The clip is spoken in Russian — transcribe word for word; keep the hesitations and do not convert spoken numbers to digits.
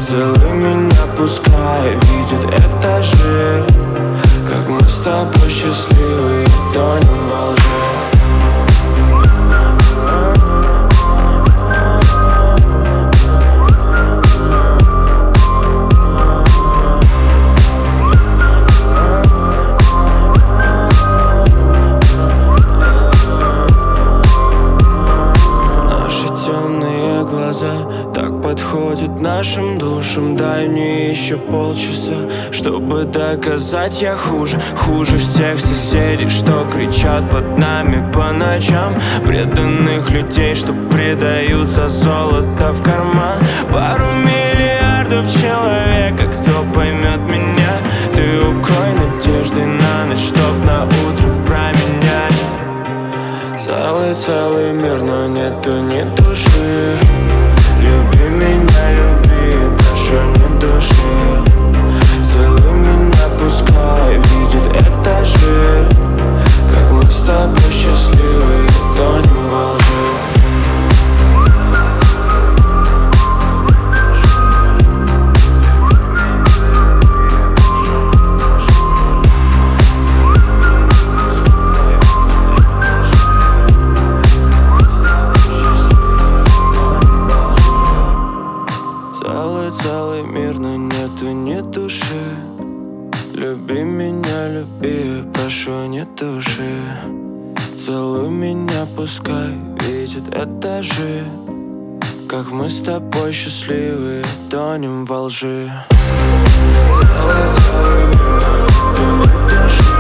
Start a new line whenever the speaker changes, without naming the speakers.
Целуй меня, пускай видят этажи, как мы с тобой счастливы и тонем во лжи. Так подходит нашим душам. Дай мне еще полчаса, чтобы доказать я хуже. Хуже всех соседей, что кричат под нами по ночам. Преданных людей, что предают за золото в карман. Пару миллиардов человек, а кто поймет меня? Ты укрой надежды на ночь, чтоб на утро променять. Целый-целый мир, но нету ни души. Люби меня, люби, прошу, не души. Целуй меня, пускай видят этажи, как мы с тобой счастливы и тонем во лжи. Целый мир, но нету ни души. Люби меня, люби, прошу, не души. Целуй меня, пускай видят этажи, как мы с тобой счастливы, тонем во лжи. Целый, целый мир, но нету ни души.